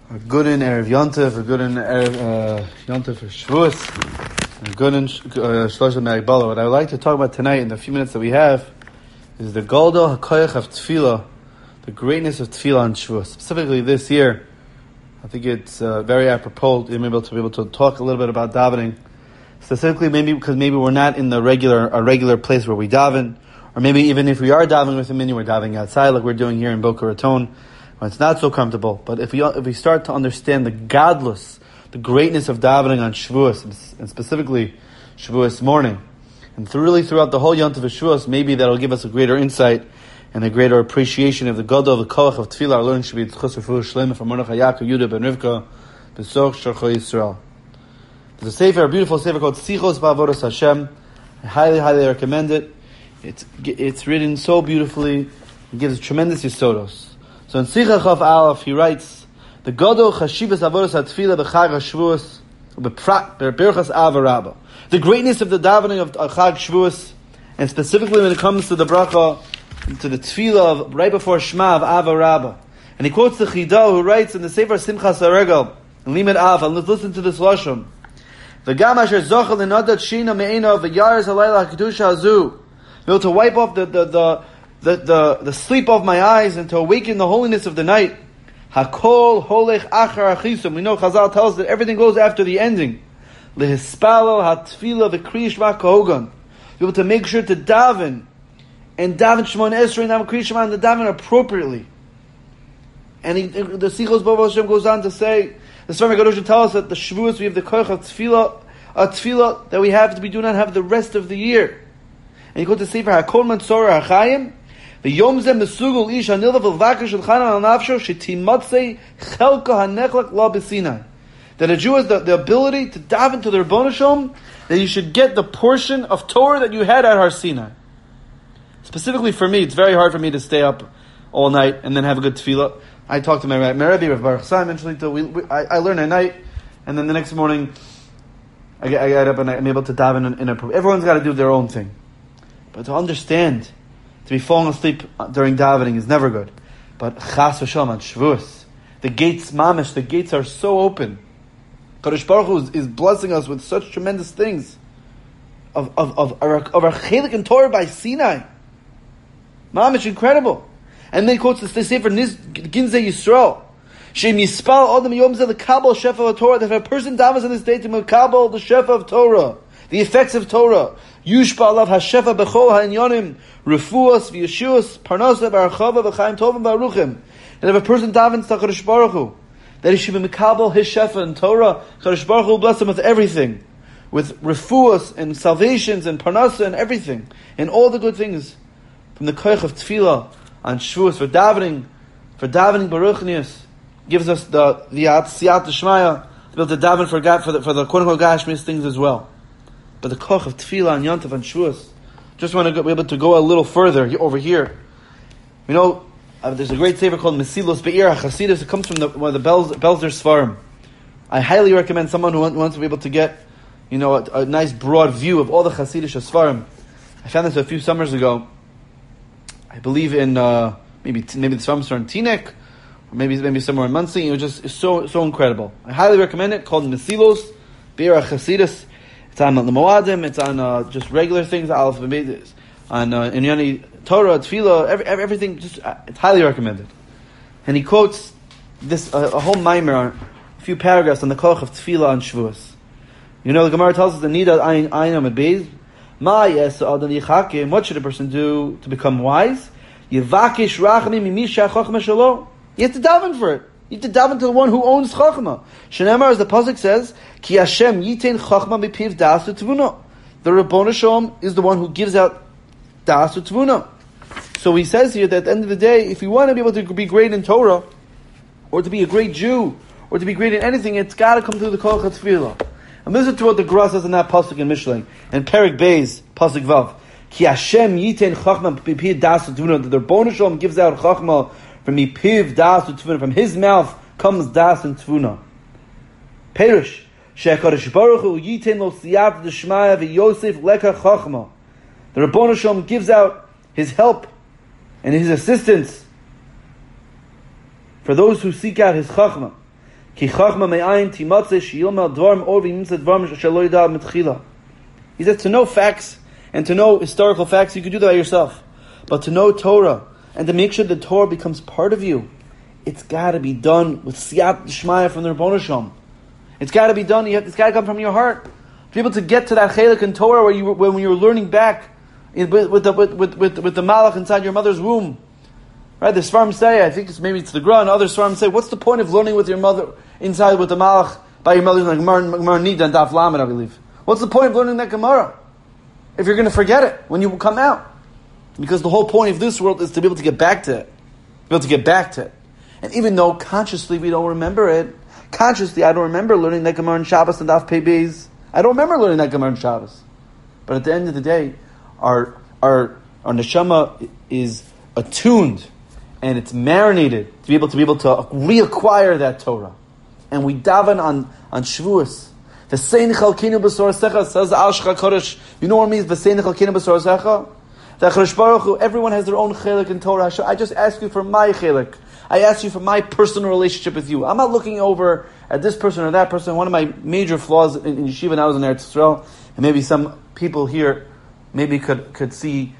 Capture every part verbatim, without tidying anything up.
A good in Erev Yontif, a good in Erev uh, Yontif for Shavuos, a good in Shloshim Me'agbala. What I would like to talk about tonight in the few minutes that we have is the Golda HaKoyach of Tefillah, the greatness of Tefillah on Shavuos. Specifically this year, I think it's uh, very apropos to be able to be able to talk a little bit about davening. Specifically, maybe because maybe we're not in the regular a regular place where we daven, or maybe even if we are davening with a mini, we're davening outside like we're doing here in Boca Raton. It's not so comfortable, but if we if we start to understand the godless, the greatness of davening on Shavuos, and specifically Shavuos morning, and through, really throughout the whole Yom Tov of Shavuos, maybe that'll give us a greater insight and a greater appreciation of the God of the Koach of Tefillah. Our learning should be Tzchus Refuah Shlema from Mordechai Yaakov Yehuda ben Rivka B'Soch Sharcho Yisrael. There's a sefer, a beautiful sefer called Sichos Ba'avodas Hashem. I highly, highly recommend it. It's it's written so beautifully. It gives tremendous yisodos. So in Sicha Chav Aleph, he writes, the Godol Chashivas Avodas HaTefillah B'Chag HaShavuos B'Birchas Av HaRabba. The greatness of the davening of Chag Shavuos, and specifically when it comes to the bracha, to the Tefillah of, right before Shema of Av HaRabba. And he quotes the Chida who writes in the Sefer Simchas HaRegel, in Limit Av, and let's listen to this Lashon. V'gam asher zochel l'nadat shina me'ena v'yaris halayla ha'kedusha hazu. Be able to wipe off the, the, the The, the, the sleep of my eyes and to awaken the holiness of the night. Hakol holech achar achisum. We know Chazal tells us that everything goes after the ending. Lehispalo hatfila v'kriyish ma'kahogan. Be able to make sure to daven and daven Shemon Esrei and kriyish Shema and the daven appropriately. And he, the Sichos Bava Hashem goes on to say, the Svar Megadosh tells us that the Shavuos we have the koich of tefillah, a tefillah that we have, we do not have the rest of the year. And he goes to say for Hakol Matzorah Hachayim. The Yom Zeh Mesugul Ish Hanilva V'Vakar Shulchan Al Nafsho Shetimatzei Chelka Hanechlak La B'Sinai. That a Jew has the, the ability to dive into the Rebbeinu Shalom, that you should get the portion of Torah that you had at Har Sinai. Specifically for me, it's very hard for me to stay up all night and then have a good tefillah. I talked to my, my Rebbe, Rav Baruch Chaim, eventually till we, we, I, I learn at night, and then the next morning I get, I get up and I'm able to dive in, in a... Everyone's got to do their own thing. But to understand... To be falling asleep during davening is never good. But Chas v'Shalom on Shavuos, the gates, mamish, the gates are so open. Kadosh Baruch Hu is, is blessing us with such tremendous things of of of our of our chelik and Torah by Sinai. Mamish, incredible. And then he quotes the sefer Niz Ginzei Yisrael. Shem Yispal Adam Yom Zeh the Kabbalah Shefa of Torah. That if a person davens in this day to Kabbalah the Shefa of Torah, the effects of Torah. Yushpa alav hashefa b'chol ha'inyonim refuas v'yeshuas parnasa b'archava v'chaim tovim v'aruchim. And if a person davens to Kadosh Baruch Hu, that he should be mekabel his shefa and Torah, Kadosh Baruch Hu will bless him with everything, with refuas and salvations and parnasa and everything, and all the good things from the koich of tefillah on Shavuos for davening, for davening baruchnius, gives us the the siyat d'shmaya to be able to daven for God for the for the quote unquote gashmis things as well. But the koch of tefillah and yontav and Shavuos, just want to go, be able to go a little further here, over here. You know, uh, there's a great sefer called Mesilos Be'ir HaChasidus. It comes from the, one of the Belz, Belzer Sfarim. I highly recommend someone who want, wants to be able to get, you know, a, a nice broad view of all the Hasidish Sfarim. I found this a few summers ago. I believe in uh, maybe maybe the Sfarim are in Teaneck, or maybe maybe somewhere in Muncie. It was just it's so so incredible. I highly recommend it. Called Mesilos Be'ir HaChasidus. It's on the Moadim, it's on uh, just regular things, Aleph B'Beis, on uh, Inyani Torah, Tefillah, every, everything. Just uh, it's highly recommended. And he quotes this uh, a whole mimer, a few paragraphs on the koch of Tefillah on Shavuos. You know, the Gemara tells us the nida ayin ayin Beis. Ma yes adan yichakim. What should a person do to become wise? Yevakish rachamim mimisha chachma shelo. You have to daven for it. You have to daven to the one who owns Chachma. Shenemar, as the pasuk says, Ki Hashem yitain Chachma mipiv das u'tvuna. The Rebbeinu Shalom is the one who gives out das u'tvuna. So he says here that at the end of the day, if you want to be able to be great in Torah, or to be a great Jew, or to be great in anything, it's got to come through the Koch HaTefillah. And listen to what the Gra says in that pasuk in Mishlein, and Perik Beis, pasuk Vav. Ki Hashem yitain Chachma mipiv das u'tvuna. The Rebbeinu Shalom gives out Chachma from mipiv das u'tvuna. From his mouth comes das and tvuna. Perish she'Hakadosh Baruch Hu yitin lo siyat d'shmaya v'yosef leka chachma. The Rebbeinu Shalom gives out his help and his assistance for those who seek out his chachma. Ki chachma me'ayin timatze sheyilma dvarim or v'yimtze dvarim shelo yida'ad mitchila. He says to know facts and to know historical facts, you can do that by yourself. But to know Torah and to make sure the Torah becomes part of you, it's got to be done with siyat d'shmaya from the Rebbeinu Shalom. It's got to be done. You have, it's got to come from your heart. To be able to get to that chelik in Torah where you were, when you were learning back in, with, with the with, with, with, with the malach inside your mother's womb. Right? The Svarim say, I think it's maybe it's the Gra, and other Svarim say, what's the point of learning with your mother inside with the malach by your mother, like Gemara Nida and Daf Lamed, I believe. What's the point of learning that Gemara if you're going to forget it when you come out? Because the whole point of this world is to be able to get back to it, to be able to get back to it. And even though consciously we don't remember it, consciously I don't remember learning that Gemara in Shabbos and Daf Pei Beis. I don't remember learning that Gemara in Shabbos. But at the end of the day, our our our neshama is attuned and it's marinated to be able to be able to reacquire that Torah. And we daven on on Shavuos. The V'sein chalkinu b'sorasecha says Al Shcha Kodesh. You know what it means? V'sein chalkinu b'sorasecha. That Chadosh Baruch Hu, everyone has their own chelik in Torah. I just ask you for my chelik. I ask you for my personal relationship with you. I'm not looking over at this person or that person. One of my major flaws in, in yeshiva, and I was in Eretz Yisrael, and maybe some people here maybe could, could see,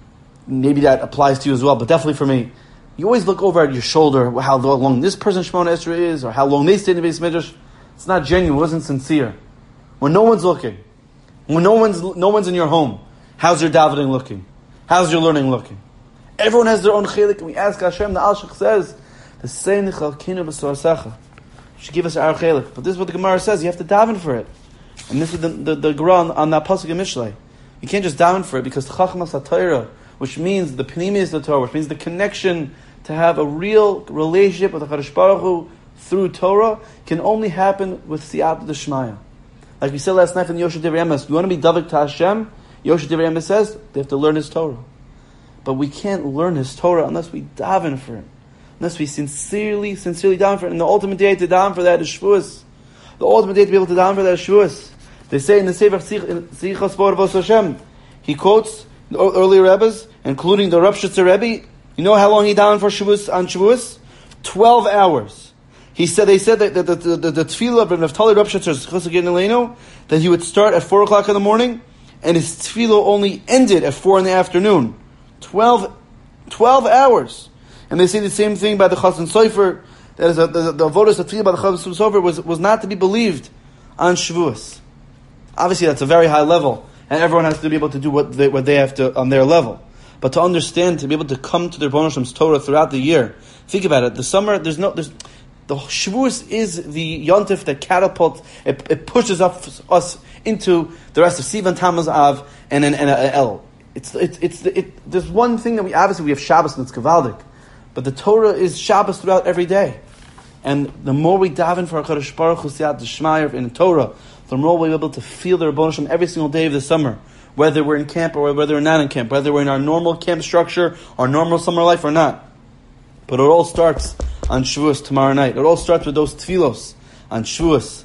maybe that applies to you as well, but definitely for me. You always look over at your shoulder, how long this person's Shemona Esrei is, or how long they stayed in the Beis Midrash. It's not genuine, it wasn't sincere. When no one's looking, when no one's no one's in your home, how's your davening looking? How's your learning looking? Everyone has their own chelik, and we ask Hashem, the Al-Shach says, the Sein Chalkinu B'Sorasecha. Should give us our chelik. But this is what the Gemara says, you have to daven for it. And this is the, the, the Gemara on, on that Pasuk in Mishlei. You can't just daven for it, because Chachmas HaTorah, which means the Pnimis of the Torah, which means the connection to have a real relationship with the Chadosh Baruch Hu through Torah, can only happen with Siyat D'Shmaya. Like we said last night from Yosha Divrei Emes, you want to be Davik to Hashem, Yosha Divrei Emes says, they have to learn his Torah. But we can't learn his Torah unless we daven for it. Unless we sincerely, sincerely daven for it. And the ultimate day to daven for that is Shavuos. The ultimate day to be able to daven for that is Shavuos. They say in the Sefer Sichos B'Orvos Hashem, he quotes the earlier Rebbes, including the Rav Shitzer Rebbe. You know how long he davened for Shavuos on Shavuos? Twelve hours. He said, they said that the, the, the, the, the tefillah of Naftali Rav Shitzer, that he would start at four o'clock in the morning, and his tefillah only ended at four in the afternoon. Twelve, twelve hours. And they say the same thing by the Chassan Sofer, that is a, the, the avodas of tefillah by the Chassan Sofer was, was not to be believed on Shavuos. Obviously that's a very high level, and everyone has to be able to do what they, what they have to on their level. But to understand, to be able to come to their Rebbeinu Shalom's Torah throughout the year, think about it, the summer, there's no, there's, the Shavuos is the yontif that catapults, it, it pushes up us into the rest of Sivan, Tammuz, Av, and and, and uh, El. It's it's it's it, there's one thing that we obviously we have Shabbos and it's Gavaldik, but the Torah is Shabbos throughout every day, and the more we daven for Hakadosh Baruch Hu Siyat D'Shmaya in the Torah, the more we'll be able to feel the Rebbeinu Shalom every single day of the summer, whether we're in camp or whether we're not in camp, whether we're in our normal camp structure, our normal summer life or not. But it all starts on Shavuos tomorrow night. It all starts with those tefillos on Shavuos,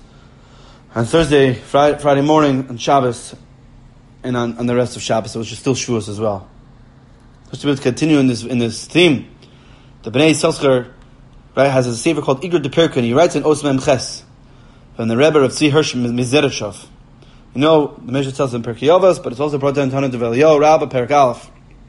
on Thursday, Friday, Friday morning, on Shabbos, and on, on the rest of Shabbos, which is still Shavuos as well. Just to be able to continue in this in this theme, the Bnei Yissaschar, right, has a sefer called Igur de Pirkei, and he writes in Os Mem Ches from the Rebbe of Tzvi Hirsch Mizereshov. You know, the Mishnah tells in Pirkei Avos, but it's also brought down in Tana Develiyahu Rabbah Perek Aleph.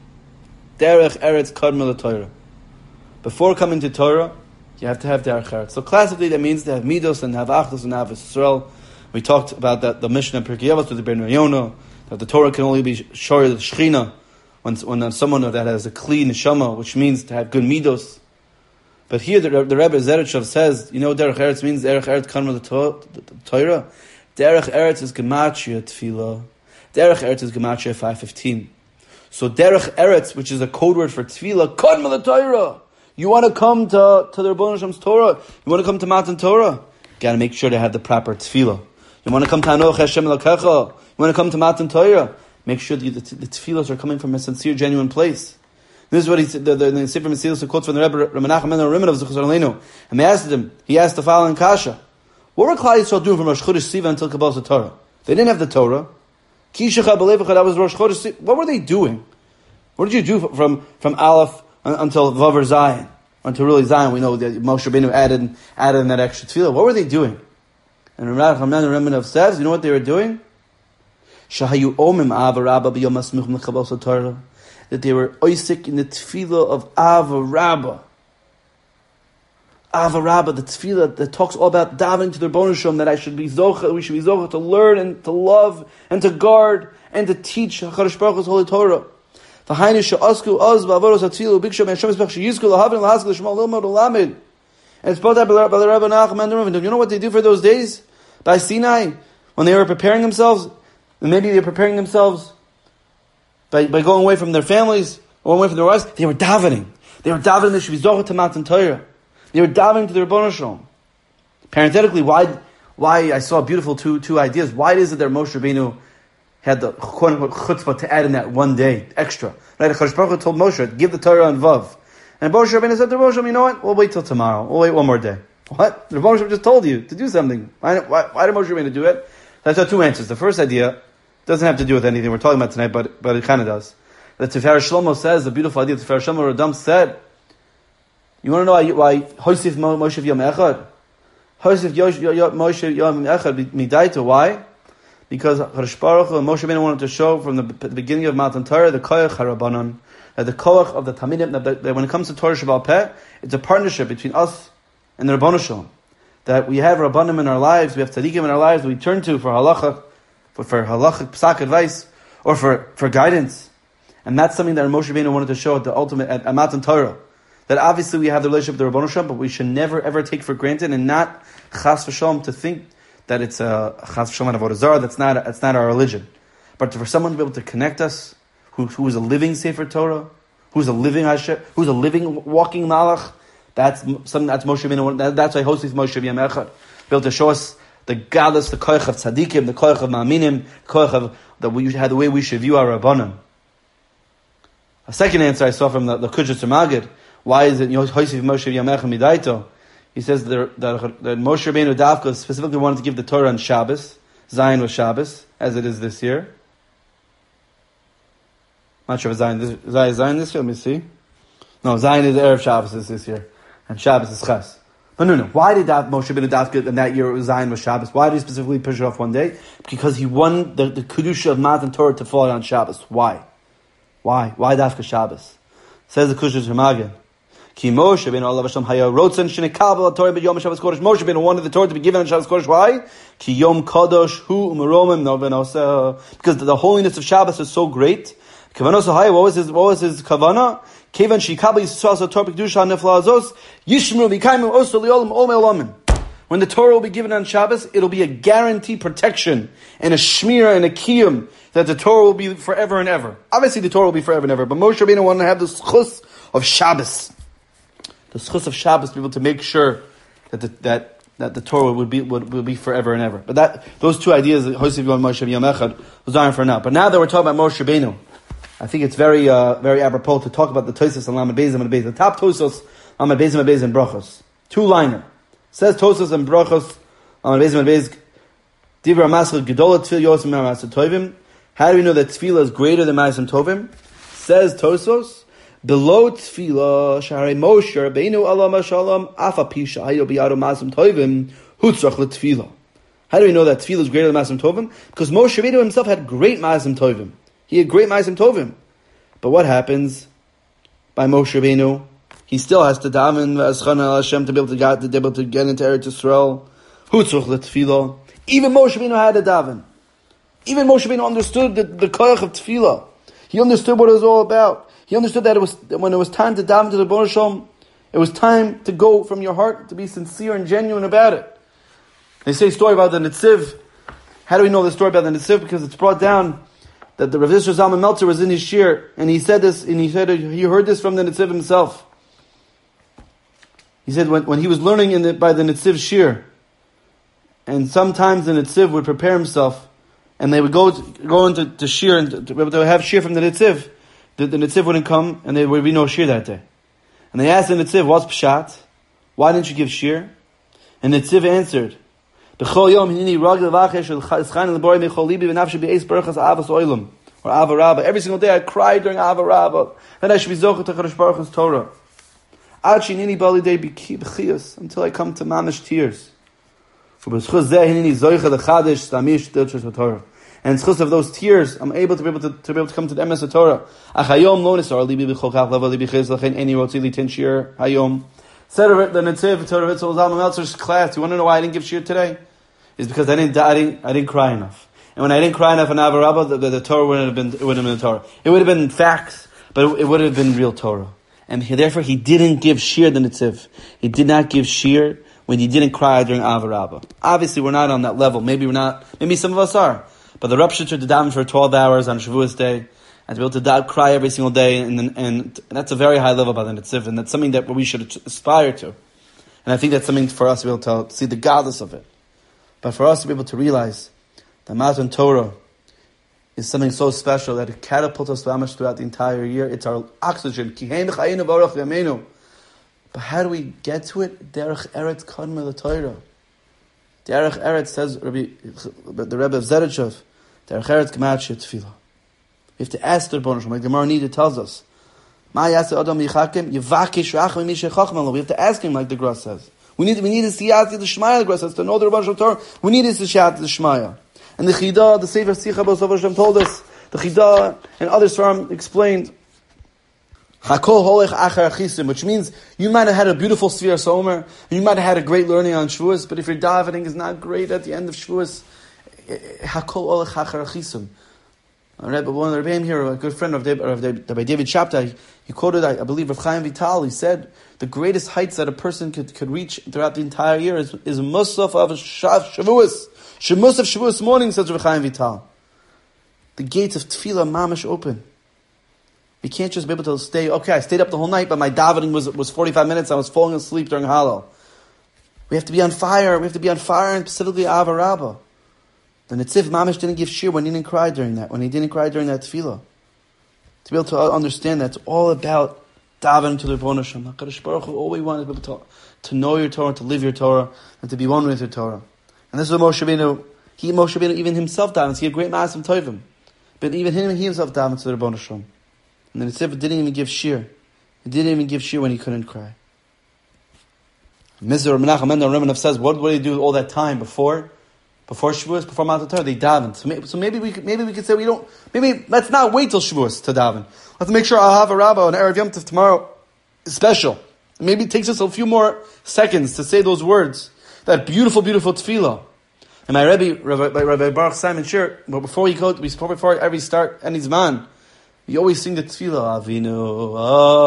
Derech Eretz Kadma LaTorah. Before coming to Torah, you have to have Derech Eretz. So classically, that means to have Midos and have Achdus and have Yisrael. We talked about that the Mishnah in Pirkei Avos with the Ben Rayona, that the Torah can only be Shor the Shechina when when someone that has a Kli Neshama, which means to have good Midos. But here the, the Rebbe Zereshov says, you know, Derech Eretz means Derech Eretz Kadma LaTorah. Derech Eretz is Gematria Tefillah. Derech Eretz is Gematria five fifteen. So Derech Eretz, which is a code word for Tefillah, Kadma LaTorah. You want to come to, to the Rebbeinu Shalom's Torah? You want to come to Matan Torah? You got to make sure to have the proper Tefillah. You want to come to Hanoch Hashem Elokecha? You want to come to Matan Torah? Make sure that the, the Tefillahs are coming from a sincere, genuine place. This is what he said, the, the, the Sefer Mesilas quotes from the Rebbe Ramanach Ben Rimon of Zechus Aleinu. And they asked him, he asked the following kasha. What were Klal Yisrael doing from Rosh Chodesh Sivan until Kabbalas Torah? They didn't have the Torah. Kishecha B'Levecha, that was Rosh Chodesh Sivan. What were they doing? What did you do from, from Aleph until Vav or Zayin? until really Zion, we know that Moshe Rabbeinu added, added in that extra tefillah. What were they doing? And Rav Hamnan Remenov says, you know what they were doing? Shahayu omim ava rabba b'yom asmuchim l'chabos Torah. That they were oisik in the tefillah of Ava Rabba. Ava Rabba, the tefillah that talks all about davening to the Rebbeinu Shalom, that I should be zocha, we should be zocha to learn and to love and to guard and to teach HaKadosh Baruch Hu's holy Torah. And it's brought out by the Rabbi Nachman. You know what they do for those days? By Sinai, when they were preparing themselves, and maybe they were preparing themselves by, by going away from their families, or away from their wives, they were davening. They were davening the Shvizocha to Matan Torah. They were davening to the Rebbeinu Shalom. Parenthetically, why, why I saw beautiful two, two ideas. Why is it that Moshe Rabbeinu had the quote-unquote chutzpah to add in that one day extra? Right? HaKadosh Baruch Hu told Moshe, give the Torah on Vav. And Moshe Rabbeinu said to Moshe, you know what? We'll wait till tomorrow. We'll wait one more day. What? The Moshe just told you to do something. Why, why, why did Moshe Rabbeinu do it? That's our two answers. The first idea doesn't have to do with anything we're talking about tonight, but, but it kind of does. The Tifer Shlomo says, the beautiful idea, Tifer Shlomo Radam said, you want to know why Hosif Moshe Yom Echad? Hosif Moshe Yom Echad Midaita. Why? Because HaKadosh Baruch Hu and Moshe Rabbeinu wanted to show from the beginning of Matan Torah the koach harabanan, that the koach of the Talmidim, that, that when it comes to Torah Sheba'al Peh, it's a partnership between us and the Rebbeinu Shalom. That we have Rabbanim in our lives, we have tzaddikim in our lives that we turn to for halacha, for, for halachic psak advice, or for, for guidance. And that's something that Moshe Rabbeinu wanted to show at the ultimate, at, at Matan Torah. That obviously we have the relationship with the Rebbeinu Shalom, but we should never ever take for granted and not chas v'shalom to think that it's a chas v'shalom avodah zarah. That's not that's not our religion. But for someone to be able to connect us, who who is a living Sefer Torah, who's a living Hashem, who's a living walking Malach, that's something that's Moshe Rabbeinu. That, that's why Hosif Moshe Yom Echad, be able to show us the gadlus, the koich of tzaddikim, the koich of ma'aminim, the koich of that we had the way we should view our rabbanim. A second answer I saw from the, the Kudjat Magid. Why is it Hosif Moshe Yom Echad Midaito? He says that, that, that Moshe Rabbeinu Davka specifically wanted to give the Torah on Shabbos. Zion was Shabbos, as it is this year. I'm not sure if Zion this, Zion, Zion this year. Let me see. No, Zion is Erev Shabbos this, this year, and Shabbos is Ches. But no, no. Why did Dav, Moshe Rabbeinu Davka in that year Zion was Shabbos? Why did he specifically push it off one day? Because he won the, the kedusha of Matan Torah to fall on Shabbos. Why? Why? Why Davka Shabbos? Says the Kudjat Magid. Ki Moshe Rabbeinu Allah Hashem Haya Rotzen Shenekabel Torah b'Yom Shabbos Kodesh. Moshe Rabbeinu wanted the Torah to be given on Shabbos Kodesh. Why? Ki Yom Kadosh Hu Umeromim Novenoseh. Because the holiness of Shabbos is so great. Kavanos Haya. What was his? What was his kavana? Kevan Shikabel Yisrael Torah B'Kedusha Nefla Azos Yishmru V'Kaimu Oso Li'Olam Omei Olamim. When the Torah will be given on Shabbos, it'll be a guaranteed protection and a shmira and a kiyum that the Torah will be forever and ever. Obviously, the Torah will be forever and ever. But Moshe Rabbeinu wanted to have the schus of Shabbos. The schus of Shabbos, to be able to make sure that the, that that the Torah would be would, would be forever and ever. But that those two ideas, Hosif Yom Moshe Yom Echad, was on for now. But now that we're talking about Moshe Rabbeinu, I think it's very uh, very apropos to talk about the Tosos and Lamed Beis and Beis. The top Tosos, Lamed Beis and Beis and Brachos, two liner says Tosos and Brachos, Lamed Beis and Beis. Dibra Masel Gedola Tefillah Yosem Ma'aseh Tovim. How do we know that Tefillah is greater than Ma'aseh Tovim? Says Tosos. Below Tefillah, Shaharei Moshe Rabbeinu Allah Mashalom Afa Pisha Hayo Biyado Masim Tovim Hutzrach LeTefillah. How do we know that Tefillah is greater than Masim Tovim? Because Moshe Rabbeinu himself had great Masim Tovim. He had great Masim Tovim. But what happens by Moshe Rabbeinu? He still has to daven V'aschana al Hashem to be able to get to be able to get into Eretz Yisrael. Hutzrach LeTefillah. Even Moshe Rabbeinu had to daven. Even Moshe Rabbeinu understood the, the koach of Tefillah. He understood what it was all about. He understood that it was when it was time to daven to the Rebbeinu Shalom, it was time to go from your heart to be sincere and genuine about it. They say a story about the Netziv. How do we know the story about the Netziv? Because it's brought down that the Rav Yisrael Zalman Meltzer was in his shir, and he said this, and he said he heard this from the Netziv himself. He said when, when he was learning in the, by the Netziv shir, and sometimes the Netziv would prepare himself, and they would go to, go into to shir and to, to, to have shir from the Netziv. The, the Netziv wouldn't come, and there would be no shir that day. And they asked the Netziv, what's pshat? Why didn't you give shir? And the Netziv answered, or Ava Rabba. Every single day I cried during Ava Rabba, that I should be zocher to Kadosh Baruch Hu's Torah. until I come to mamish tears. And it's because of those tears, I'm able to be able to, to be able to come to the emes of Torah. Said the Netziv Torah Ritzel Zalman Meltzer's class. You want to know why I didn't give shir today? Is because I didn't, I didn't, I didn't cry enough. And when I didn't cry enough in Avarabba, the, the, the Torah wouldn't have been, it wouldn't have been Torah. It would have been facts, but it, it would have been real Torah. And he, therefore, he didn't give shir the Netziv. He did not give shir when he didn't cry during Avarabba. Obviously, we're not on that level. Maybe we're not. Maybe some of us are. But the Rav Shitzer to daven for twelve hours on Shavuos Day, and to be able to da- cry every single day, and, and, and that's a very high level by the Netziv, and that's something that we should aspire to. And I think that's something for us to be able to see the godless of it. But for us to be able to realize that Matan Torah is something so special that it catapults us throughout the entire year. It's our oxygen. But how do we get to it? Derech Eretz Kadma the Torah. Derech Eretz says Rabbi, the Rebbe of Zeretshev, Derech Eretz Gematria Tefillah. We have to ask the Rebbeinu Shalom, like the Gemara Nida tells us. We have to ask him, like the Gra says. We need we need to see out the Shmaya, the Gra says, to know the Rebbeinu Shalom Torah. We need to see out the Shmaya. And the Chida, the Sefer Sicha B'Sof Hashem told us. The Chida and others from explained. Hakol holech achar achisim, which means you might have had a beautiful Sfira Somer, and you might have had a great learning on Shavuos, but if your davening is not great at the end of Shavuos, Hakol holech achar achisim. One of the Rebbeim here, a good friend of David, David Shabtai, he quoted, I believe, Rav Chaim Vital. He said the greatest heights that a person could, could reach throughout the entire year is is Musaf of Shavuos. Shemusaf Shavuos morning, says Rav Chaim Vital. The gates of Tefillah mamish open. We can't just be able to stay. Okay, I stayed up the whole night, but my davening was was forty-five minutes. I was falling asleep during Hallel. We have to be on fire. We have to be on fire, and specifically Avarabba. The Netziv Mamish didn't give shir when he didn't cry during that, when he didn't cry during that tefillah. To be able to understand that it's all about davening to the Rebbeinu Shalom. HaKadosh Baruch Hu, all we want is to, be able to, to know your Torah, to live your Torah, and to be one with your Torah. And this is what Moshe Rabbeinu, he, Moshe Rabbeinu, even himself davens. He had great Ma'asim Tovim. But even him, he himself davens to the Rebbeinu Shalom. And the Netziv didn't even give shir. He didn't even give shir when he couldn't cry. Mister Menachem Mendel Remenov says, what would he do all that time before? Before Shavuos, before Matan Torah, they daven. So maybe, so maybe we could, maybe we could say we don't. Maybe let's not wait till Shavuos to daven. Let's make sure I'll have a Rabbah on Erev Yom Tov tomorrow is special. Maybe it takes us a few more seconds to say those words, that beautiful, beautiful tefillah. And my Rebbe, Rabbi, Rabbi Baruch Simon Shir, but before we go, before before every start any zman, we always sing the tefillah. Avinu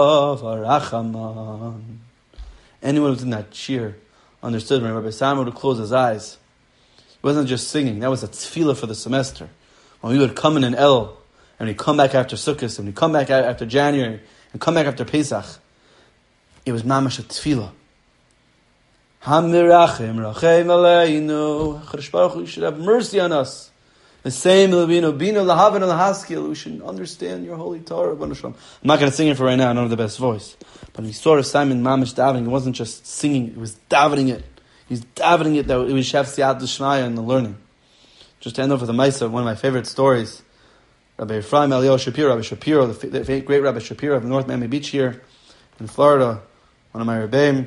Avarachaman. Anyone who's in that cheer understood when Rabbi Simon would close his eyes. It wasn't just singing. That was a tefillah for the semester. When we would come in an El, and we'd come back after Sukkot, and we'd come back after January, and come back after Pesach, it was mamash a tefillah. Hamirachim, rachem aleinu. Chadosh Baruch Hu, you should have mercy on us. The same, bino lahavin lahaskil. We should understand your holy Torah. I'm not going to sing it for right now. I don't have the best voice. But when he saw Simon mamash davening, it wasn't just singing, it was davening it. He's davening it that we should have siyat d'shmaya in the learning. Just to end off with a Maisa, one of my favorite stories. Rabbi Ephraim Eliyahu Shapiro, Rabbi Shapiro, the, the great Rabbi Shapiro of North Miami Beach here in Florida, one of my Rebbeim.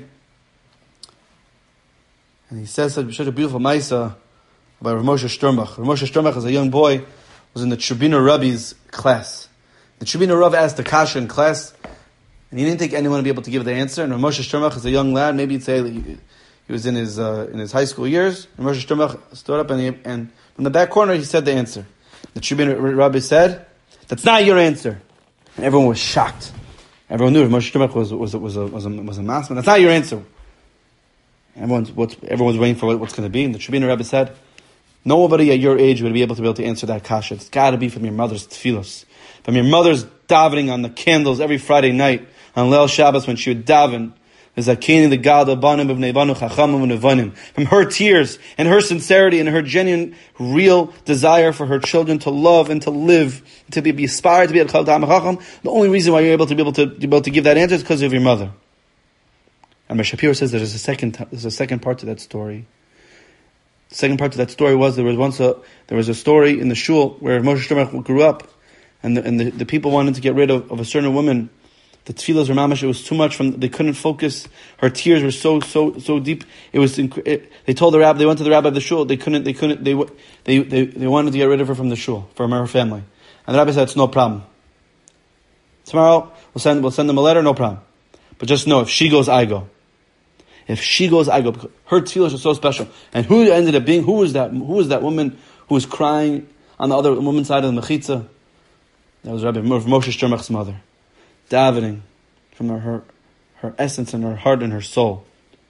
And he says such a beautiful Maisa about Rav Moshe Sternbach. Rav Moshe Sternbach, as a young boy, was in the Tribuna Rabbi's class. The Tribuna Rav asked the Kasha in class, and he didn't think anyone would be able to give the answer. And Rav Moshe Sternbach, as a young lad, maybe he'd say, he, he was in his uh, in his high school years. Rav Moshe Sternbach stood up, and, he, and from the back corner, he said the answer. The Tribuna Rabbi said, "That's not your answer," and everyone was shocked. Everyone knew Rav Moshe Sternbach was was was a was a was a master. That's not your answer. Everyone's what's everyone's waiting for what, what's going to be, and the Tribuna Rabbi said, "Nobody at your age would be able to be able to answer that kasha. It's got to be from your mother's tefillos, from your mother's davening on the candles every Friday night on Leil Shabbos when she would daven." From her tears and her sincerity and her genuine, real desire for her children to love and to live, to be, be aspired to be a Chal Talmid Chacham. The only reason why you're able to be able to be able to give that answer is because of your mother. And Rav Shapiro says there's a second there's a second part to that story. The second part to that story was there was once a there was a story in the shul where Moshe Sternbach grew up, and the, and the, the people wanted to get rid of, of a certain woman The tefillas were mamash. It was too much. From they couldn't focus. Her tears were so so so deep. It was. It, they told the rabbi. They went to the rabbi of the shul. They couldn't. They couldn't. They they they they wanted to get rid of her from the shul, from her family. And the rabbi said, "It's no problem. Tomorrow we'll send we'll send them a letter. No problem. But just know, if she goes, I go. If she goes, I go. Because her tefillas were so special. And who ended up being? Who was that? Who was that woman who was crying on the other woman's side of the mechitza? That was Rabbi Moshe Sternbach's mother, davening from her, her her essence and her heart and her soul,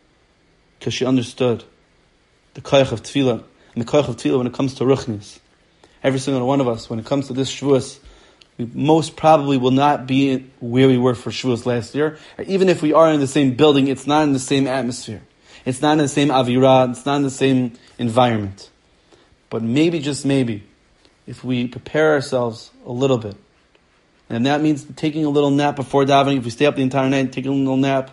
because she understood the koyach of tefillah, and the koyach of tefillah when it comes to ruchnis. Every single one of us, when it comes to this Shavuos, we most probably will not be where we were for Shavuos last year. Even if we are in the same building, it's not in the same atmosphere. It's not in the same avirah. It's not in the same environment. But maybe, just maybe, if we prepare ourselves a little bit, and that means taking a little nap before davening, if we stay up the entire night, taking a little nap,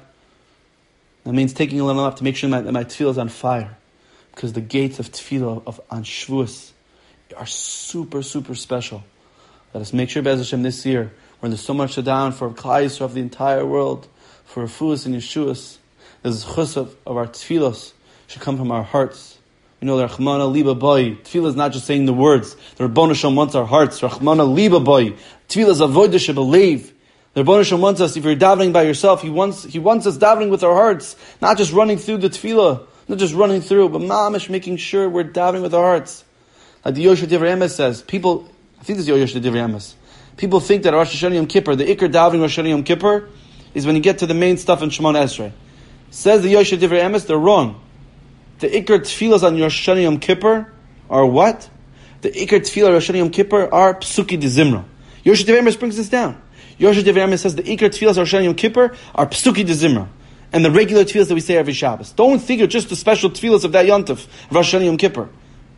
that means taking a little nap to make sure that my, my tefillah is on fire. Because the gates of tefillah of, on Shavuos are super, super special. Let us make sure, Be'ez Hashem, this year, when there's so much to down for Klal Yisrael of the entire world, for Refuos and Yeshuas, the zechus of, of our tefillos should come from our hearts. You know, the Rachmana Liba Boy. Tefillah is not just saying the words. The Rebbeinu Shalom wants our hearts. Rachmana Liba Boy. Tefillah is avodah shebelev. The Rebbeinu Shalom wants us, if you're davening by yourself, He wants He wants us davening with our hearts. Not just running through the tefillah. Not just running through, but mamish, making sure we're davening with our hearts. Like the Yosher Divrei Emes says, people, I think this is Yosher Divrei Emes, people think that Rosh Hashanah Yom Kippur, the Iker davening Rosh Hashanah Yom Kippur, is when you get to the main stuff in Shemona Esrei. Says the Yosher Divrei Emes, they're wrong. The Iker Tefillas on Rosh Hashanah Yom Kippur are what? The Iker Tefillah Rosh Hashanah Yom Kippur are Psuki de Zimra. Yosher Divrei Emes brings this down. Yosher Divrei Emes says the Iker Tefillas Rosh Hashanah Yom Kippur are Psuki de Zimra. And the regular tefillas that we say every Shabbos. Don't think it's just the special tefillas of that Yontif, Rosh Hashanah Yom Kippur.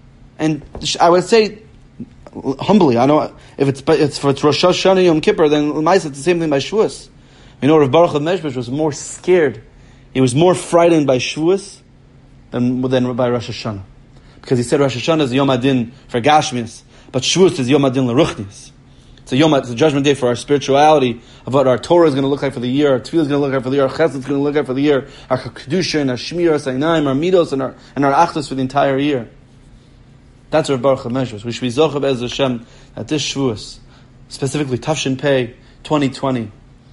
And I would say, humbly, I know if it's it's for it's Rosh Hashanah Yom Kippur, then it's the same thing by Shavuos. You know, Rav Baruch of Mezhbish was more scared. He was more frightened by Shavuos than, than by Rosh Hashanah. Because he said Rosh Hashanah is Yom Adin for Gashmias, but Shavuos is Yom Adin l'Ruchnis. It's a Yom, it's a judgment day for our spirituality, of what our Torah is going to look like for the year, our Tefillah is going to look like for the year, our Chesed is going to look like for the year, our Kedusha and our Shmir, our Sainaim, our Midos, and our and our Achdus for the entire year. That's our Baruch HaMeshvus. We should be Zocheh Be'ez Hashem at this Shavuos, specifically Tafshin Pei twenty twenty.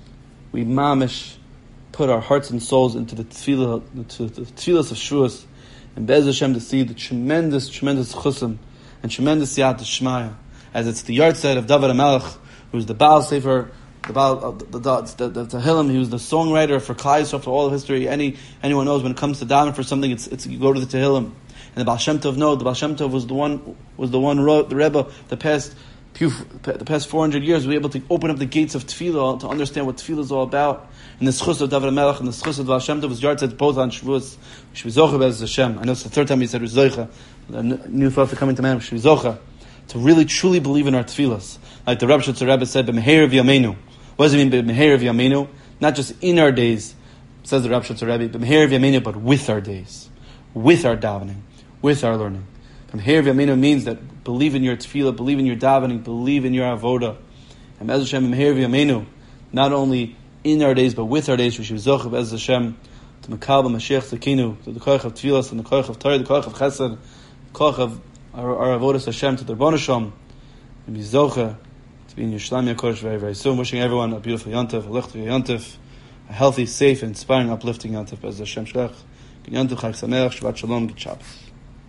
We mamish put our hearts and souls into the Tefillah, into the Tefillahs of Shavuos, and Be'ez Hashem to see the tremendous, tremendous Chusim and tremendous Yad Shmaya. As it's the yahrzeit of David HaMelech, who's the Baal Sefer, the Baal, uh, the, the, the, the, the Tehillim, he was the songwriter for Klal Yisrael for all of history. Any anyone knows when it comes to davening for something, it's it's you go to the Tehillim. And the Baal Shem Tov, no, the Baal Shem Tov was the one was the one wrote the Rebbe the past few the past four hundred years, we were able to open up the gates of Tefillah to understand what Tefillah is all about. And the schus of David HaMelech and the schus of the Baal Shem Tov was yahrzeit both on Shavuos. We should be zocheh be'ez Hashem. I know it's the third time we said we zocheh. The new thoughts are coming to mind. We should be zocheh to really truly believe in our tefillas. Like the Rebbe Shutzer Rebbe said, B'meher v'yameinu. What does it mean, B'meher v'yameinu? Not just in our days, says the Rebbe Shutzer Rebbe, B'meher v'yameinu, but with our days. With our davening. With our learning. B'meher v'yameinu means that believe in your tefillah, believe in your davening, believe in your avoda. And Be'ez Hashem, B'meher v'yameinu, not only in our days, but with our days, we should zocheh Be'ez Hashem, to Mekal B'Mashiach Tzekinu, to the koach of tefillas, and the koach of Torah, the koach of Chesed, the koach of Our, our avodas Hashem to the Rebbeinu Shalom, and be zocheh to be in Yerushalayim HaKodesh very, very soon. Wishing everyone a beautiful Yontif, a lichtig Yontif, a healthy, safe, inspiring, uplifting Yontif. Be'ez Hashem Shlech, Yontif Chag Sameach, Shabbat Shalom, Good Shabbos.